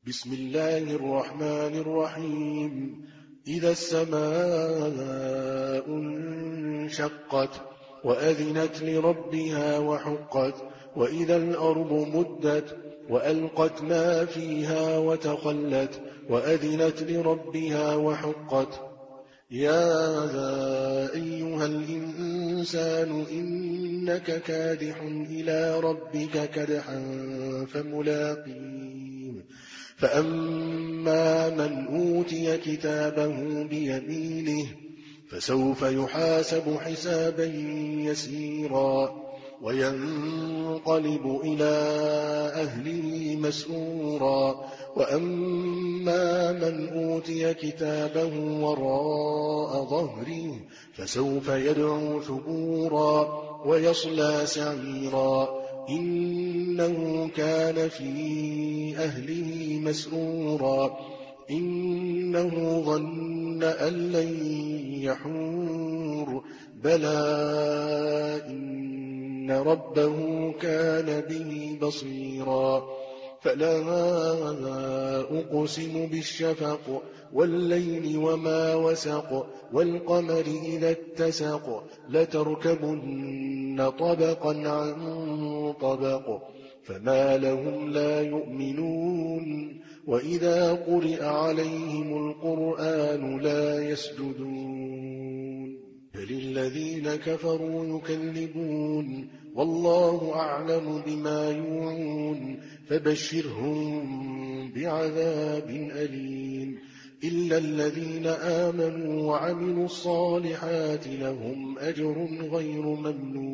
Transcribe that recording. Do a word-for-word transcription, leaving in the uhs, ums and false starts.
بسم الله الرحمن الرحيم إذا السماء انشقت وأذنت لربها وحقت وإذا الأرض مدت وألقت ما فيها وتخلت وأذنت لربها وحقت يا أيها الإنسان إنك كادح إلى ربك كدحا فملاقيه فأما من أوتي كتابه بيمينه فسوف يحاسب حسابا يسيرا وينقلب إلى أهله مسرورا وأما من أوتي كتابه وراء ظهره فسوف يدعو ثبورا ويصلى سعيرا إنه كان في أهله مسرورا إنه ظن أن لن يحور بلى إن ربه كان به بصيرا فلا أقسم بالشفق والليل وما وسق والقمر إذا اتسق لتركبن طبقا عن طبق فما لهم لا يؤمنون وإذا قرئ عليهم القرآن لا يسجدون بل الذين كفروا يكذبون والله أعلم بما يوعون فبشرهم بعذاب أليم إلا الذين آمنوا وعملوا الصالحات لهم أجر غير ممنون